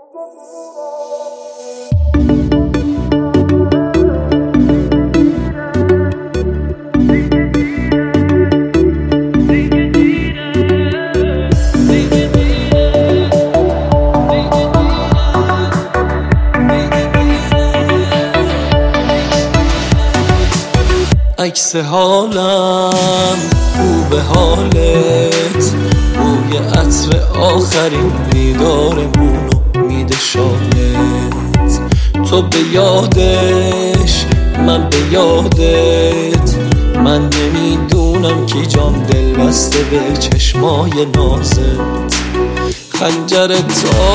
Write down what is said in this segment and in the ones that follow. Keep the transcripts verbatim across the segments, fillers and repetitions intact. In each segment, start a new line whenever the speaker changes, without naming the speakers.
عکس حالم رو به حالت، بوی عطر آخرین دیدارمونو میده شالت. تو به یادش من به یادت، من نمیدونم کی جام دل بسته به چشمای نازت. خنجر تا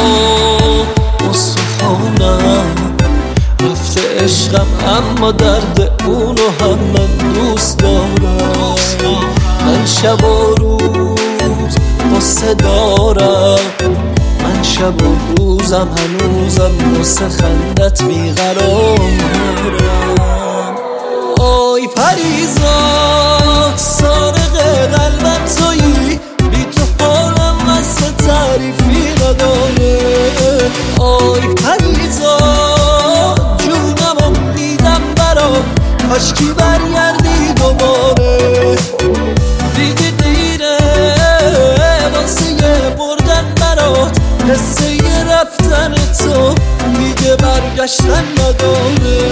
استخوانم رفته عشقم، اما درد اونو هم من دوست دارم. من شب و روز قصه دارم، من شب و روزم هنوزم واسه خندت بیقرارم. آی پریزاد سارق قلبم تویی، بی تو حالم واسه تعریفی نداره. آی پریزاد جونمو میدم برات، کاشکی برگردی دوباره. دیگه دیره واسه بردن برات، قصه رفتن تو دیگه برگشتن نداره.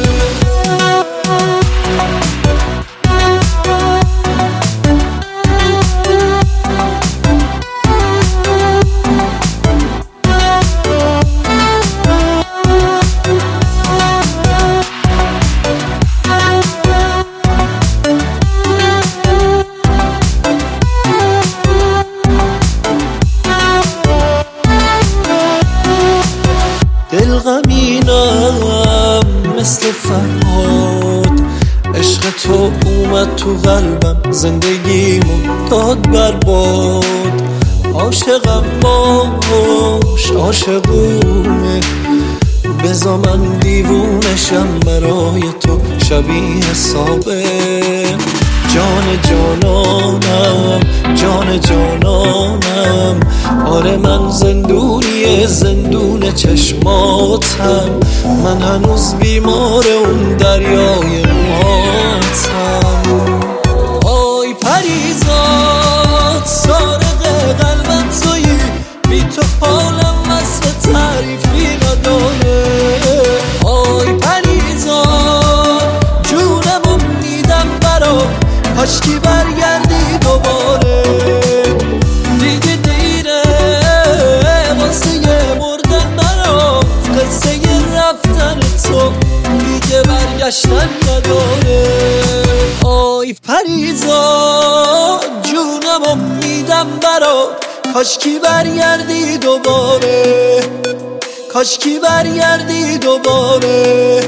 دل غمینم مثل فرهاد، عشق تو اومد تو قلبم، زندگیمو داد برباد. عاشقم باش عاشقونه، بذار من دیوونشم برای تو شبیه سابه. جان جانانم جان جانانم، آره من زندونی زندون چشماتم. من هنوز بیمار اون دریای موهاتم. آی پریزاد سارق قلبم تویی، بی تو حالم واسه تعریفی نداره. آی پریزاد جونمو میدم برات، کاشکی برگردی دوباره. دیگه دیره واسه مردن برات، قصه رفتن تو دیگه برگشتن نداره. آی پریزاد جونمو میدم برات، کاشکی برگردی دوباره، کاشکی برگردی دوباره.